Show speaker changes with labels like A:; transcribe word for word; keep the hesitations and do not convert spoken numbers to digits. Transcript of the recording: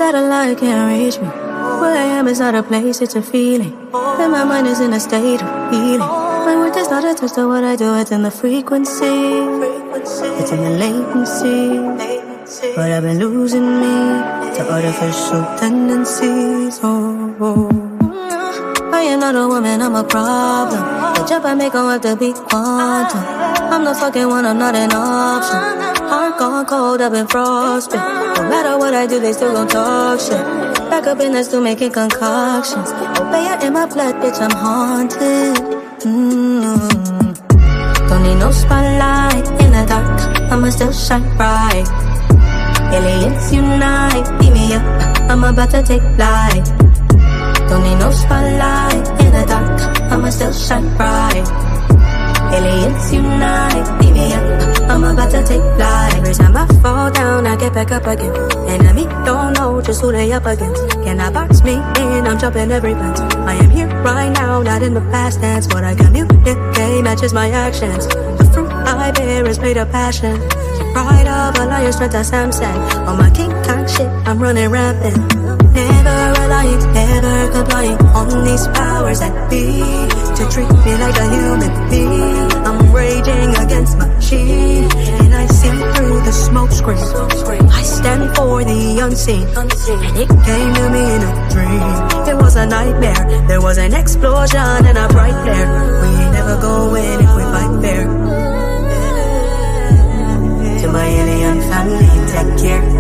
A: satellite can't reach me. Where I am is not a place, it's a feeling. And my mind is in a state of healing. My worth is not attached to what I do, it's in the frequency. It's in the latency. But I've been losing me to artificial tendencies. Oh, oh. I am not a woman, I'm a problem. The jump I make, I'll have to be quantum. I'm the fucking one, I'm not an option. Heart gone cold, I've been frostbitten. No matter what I do, they still gon' talk shit. Back up in the stew making concoctions. Obey it in my blood, bitch, I'm haunted. Mm-hmm. Don't need no spotlight in the dark, I'ma still shine bright. Aliens unite, beat me up, I'm about to take flight. Don't need no spotlight in the dark, I'ma still shine bright. Aliens unite, beat me up, I'm about to take flight. Every time I fall down, I get back up again. Enemy don't know just who they up against. Can I box me in? I'm jumping every fence. I am here right now, not in the past tense. What I communicate matches my actions. The fruit I bear is made of passion. Pride of a lion, strength of Samson. On my King Kong shit, I'm running rampant. Never relying, never complying on these powers that be to treat me like a human being. I'm raging against machine, and I see through the smoke screen. I stand for the unseen, and it came to me in a dream. It was a nightmare, there was an explosion and a bright flare. We ain't never go in if we fight fair. To my alien family, take care.